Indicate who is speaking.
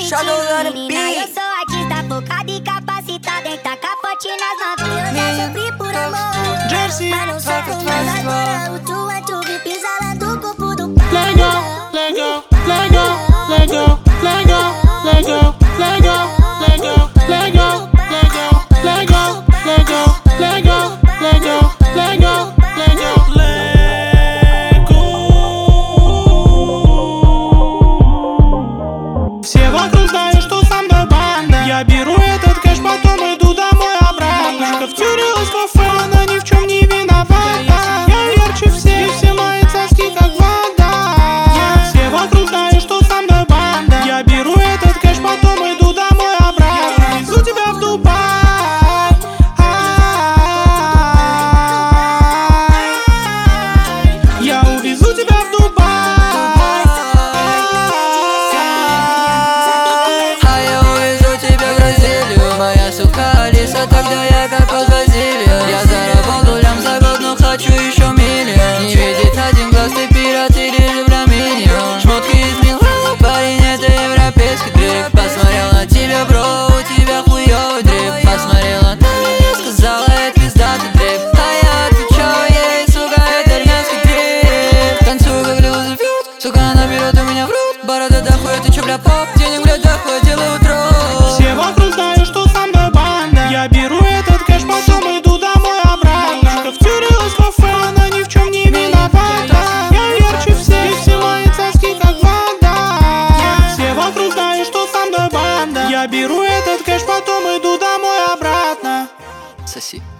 Speaker 1: Menina, eu sou artista focada e capacitada em tacar forte nas novinhas. Já sofri por amor, mas não sofro mais agora. O tu é tu, vi pisa lá do corpo do pai.
Speaker 2: Legal, legal, legal, legal, legal, legal, legal, legal, legal, legal, legal, legal, legal, legal, legal, legal, все вокруг знают, что со мной банда. Я беру этот кэш, потом иду домой обратно. Девушка втюрилась в кафе, она ни в чем не виновата. Я ярче всех, и все мои царские как вода. Все вокруг знают, что со мной банда. Я беру этот кэш, потом иду домой обратно. Везу тебя в Дубай. Я увезу тебя в Дубай.
Speaker 3: Тогда я как под Бразилию. Я заработал лям за год, но хочу еще миллион. Не видит один глаз, ты пират или же браминьон. Шмотки из Милана, парень, это европейский трек. Посмотрел на тебя, бро, у тебя хуёвый дрип. Посмотрела на меня, сказала, это пиздатый трип. А я отвечаю ей, сука, это армянский трип. Танцую как Лил Зефир, сука, она берет у меня в рот. Борода дохуя, ты чё, бля, поп? Денег, бля, дохуя, делаю троп.
Speaker 2: Все вокруг знают, что со мной банда. Я беру этот кэш, потом иду домой обратно. Девушка втюрилась в кафе, она ни в чем не виновата. Я ярче всех, и все мои царские как вода. Все вокруг знают, что со мной банда. Я беру этот кэш, потом иду домой обратно.
Speaker 3: Соси.